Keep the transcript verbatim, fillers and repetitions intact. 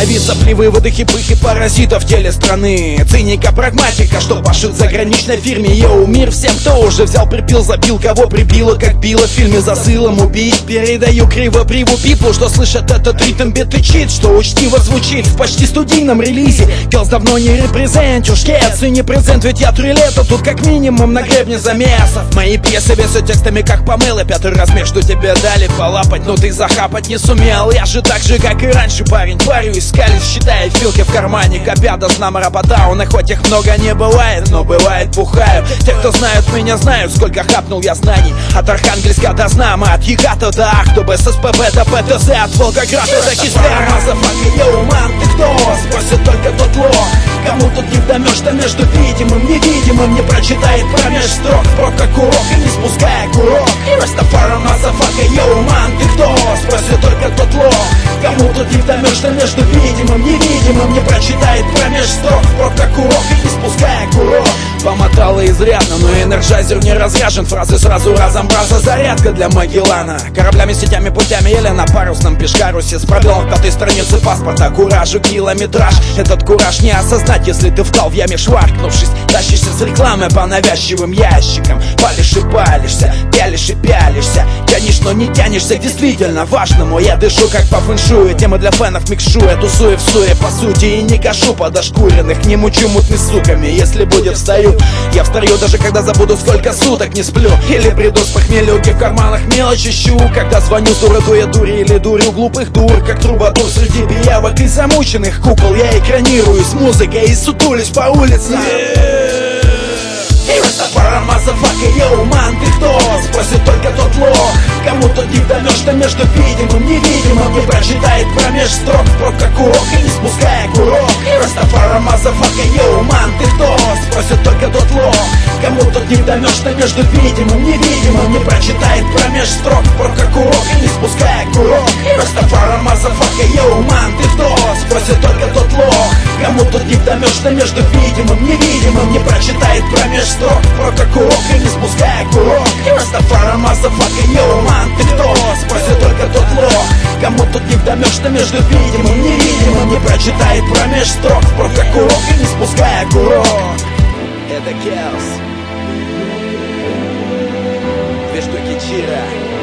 Останови сопливые выдохи пыхи паразитов в теле страны. Циника, прагматика, что пашет в заграничной фирме. Йоу, мир всем, кто уже взял, припил, забил, кого прибило, как било в фильме засылом убить. Передаю криво приву пиплу, что слышат этот ритм, бит и чит, что учтиво звучит в почти студийном релизе. Girls давно не репрезент, уж кецы не презент, ведь я трилета тут как минимум на гребне замесов. Мои пьесы весят текстами как помыло, пятый размер, что тебе дали полапать, но ты захапать не сумел. Я же так же, как и раньше, парень, парю искали, считая филки в кармане, копя до сна марападауна. Хоть их много не бывает, но бывает бухаю. Те, кто знают меня, знают, сколько хапнул я знаний. От Архангельска до Знама, от Егата до Ахтубы, с СПБ до ПТЗ, от Волгограда до Киспера. Мазафака, йоу, ман, ты кто? Спросит только тот лох, кому тут не вдомешь-то между видимым, невидимым. Не прочитает промеж строк, про как урок и не спуская курок. Растафара, мазафака, йоу, ман, ты кто? Спросит только тот лох, кому тут не вдомешь-то между видимым, невидимым. Не прочитает промеж строк, про как урок и не спуская курок. Помотало изрядно, но энерджайзер не разряжен. Фразы сразу разом браза, зарядка для Магеллана. Кораблями, сетями, путями или на парусном пешкарусе. С пробелом в пятой странице паспорта, куражу, километраж. Этот кураж не осознать, если ты вкал в яме шваркнувшись. Тащишься с рекламы по навязчивым ящикам. Палишь и палишься, пялишь и пялишься. Тянешь, но не тянешься к действительно важному. Я дышу как по фэншую, темы для фенов микшуя. Тусую в суе по сути и не кашу подошкуренных. Не мучу мутных суками, если будет встаю. Я встаю даже когда забуду, сколько суток не сплю. Или приду с похмельюки в карманах мелочь ищу. Когда звоню дураду я дури или дурю глупых дур. Как трубадур среди пиявок и замученных кукол. Я экранирую с музыкой и сутулюсь по улицам. Растафара, мазафака, йоу, ман, ты кто? Спросит только тот лох, кому тут не вдомешь-то между видимым, невидимым. Не прочитает промеж строк, про как урок и не спуская курок. Растафара, мазафака, йоу, ман, ты кто? Спросит только тот лох, кому тут не вдомешь-то между видимым, невидимым. Не прочитает промеж строк, про как урок и не спуская курок. Растафара, мазафака, йоу, ман, ты кто? Спросит только тот лох, кому тут не вдомешь-то между видимым, невидимым. Не прочитает промеж строк, про как урок и не спуская курок. Растафара, мазафака, йоу, ман, ты кто? Спросит только тот лох, кому тут не вдомешь-то между видимым, невидимым. Не прочитает промеж строк, про как урок и не спуская курок. Это Chaos. Две штуки Чира.